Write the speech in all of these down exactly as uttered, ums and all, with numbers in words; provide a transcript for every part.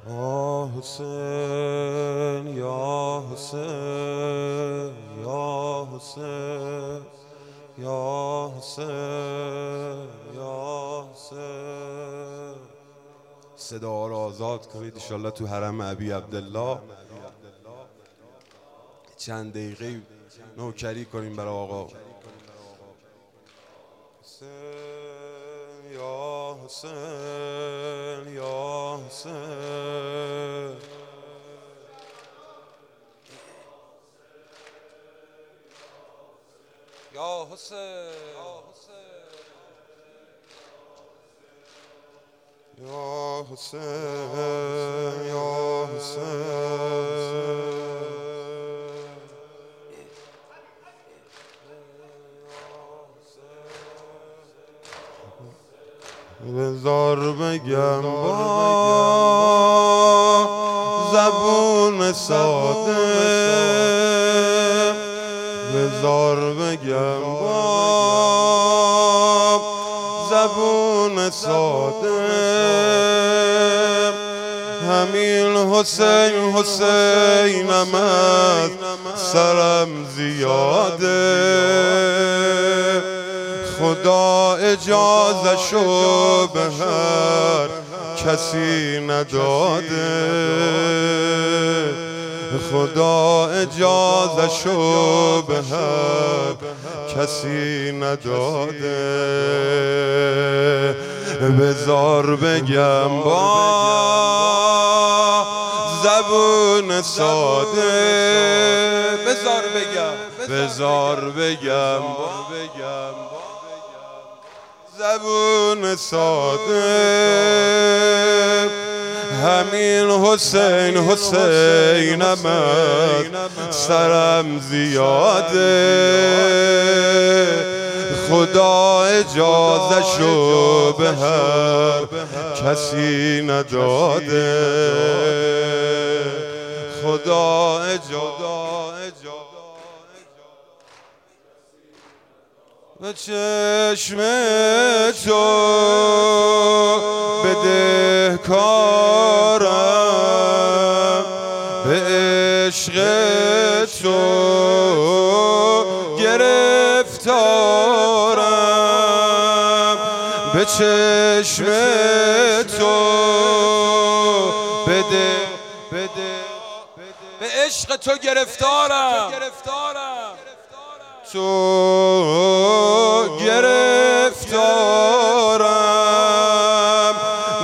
یا حسین یا حسین یا حسین یا حسین یا حسین. صدا رو آزاد کنید انشالله تو حرم ابی عبدالله چند دقیقه نوکری کنیم برای آقا. حسین یا حسین یا حسین یا حسین یا حسین یا حسین. بذار بگم با زبون ساده، بذار بگم با زبون ساده، همین حسین حسینم از سرم زیاده، خدا اجازه‌شو به هر کسی نداده، خدا اجازه‌شو به هر کسی نداده. بذار بگم با زبون ساده، بذار بگم بذار بگم با زبون ساده، همین حسین حسینم از سرم زیاده، خدا اجازه‌شو به هر کسی نداده، خدا اجازه به چشم تو بدهکارم، به عشق تو گرفتارم، به چشم تو بده به عشق تو گرفتارم، تو گرفتارم،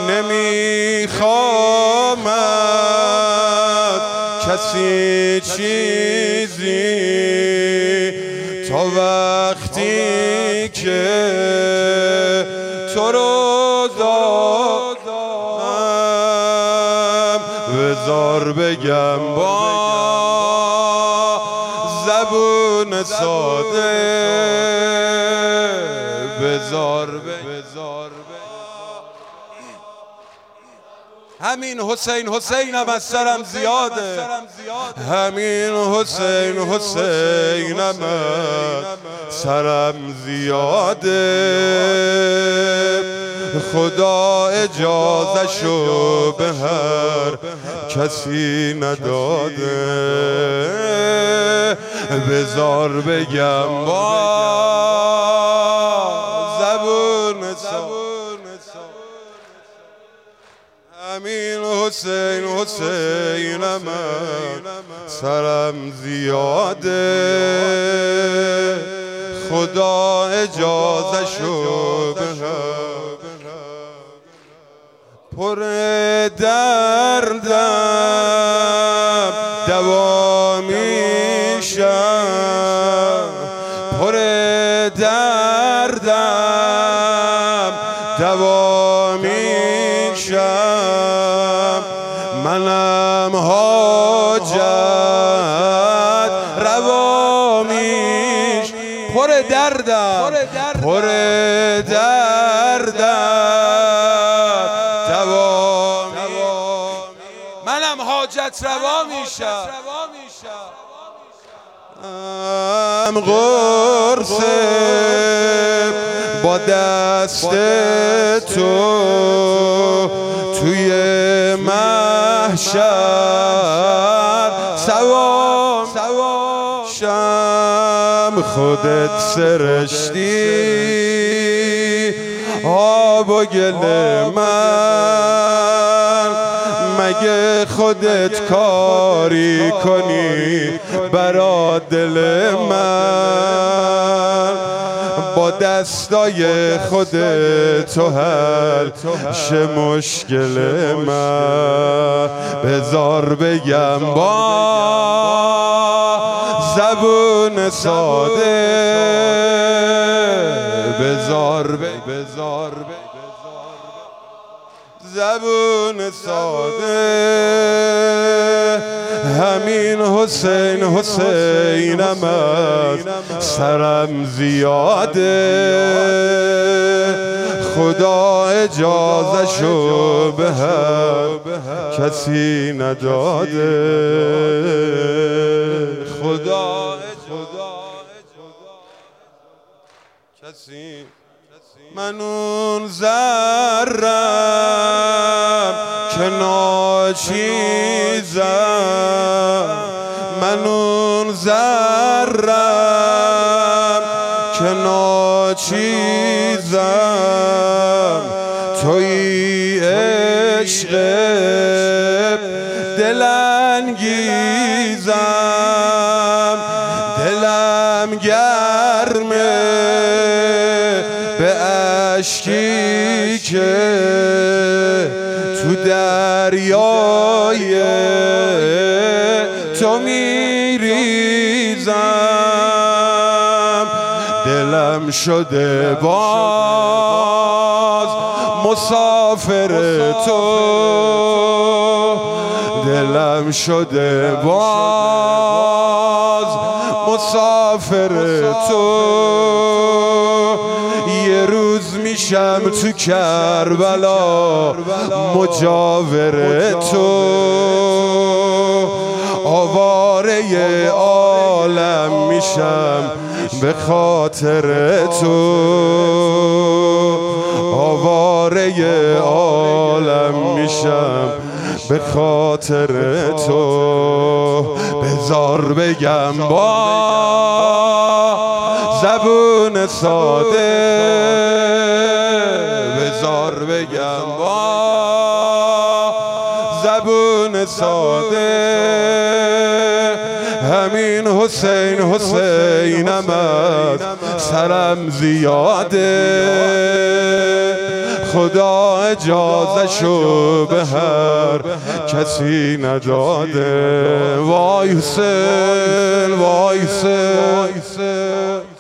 نمیخوام از کسی چیزی تا وقتی که تو رو دادم. بذار بگم با زبون ساده، بذار بذار همین حسین حسینم از سرم زیاده، همین حسین حسینم از سرم زیاده، خدا اجازه‌شو به هر کسی نداده. بذار بگم با زبون ساده، همین حسین حسینم از سرم زیاده، خدا اجازه‌شو به هر پر دردم دوا میشم، پر دردم دوا میشم، منم حاجت روا میش، پر دردم پر دردم دوا منم حاجت روا میشم، ام قرص با دست تو توی من محشر سوام شم خودت سرشتی آب و گل من، مگه خودت کاری کنی برا دل من؟ با دستای خودت تو حل شه مشکل من. بذار بگم با زبون ساده، بذار بذار زبون ساده، همین حسین حسینم است سرم زیاده، خدا اجازه‌شو به هر کسی نداده، خدا کسی. من اون ذرم که ناچیزم، من اون ذرم که ناچیزم، توی عشق دلانگیزم، دلم گرمه به اشکی که تو دریای تو میریزم، دلم شده باز مسافر تو، دلم شده باز مسافر تو، یه روز میشم تو کربلا مجاور تو، آواره عالم میشم به خاطر تو، آواره عالم میشم به خاطر تو. بذار بگم با زبون ساده، بذار بگم با زبون ساده، همین حسین حسینم است سرم زیاده، خدا اجازه‌شو به هر کسی نداده. وای حسین وای حسین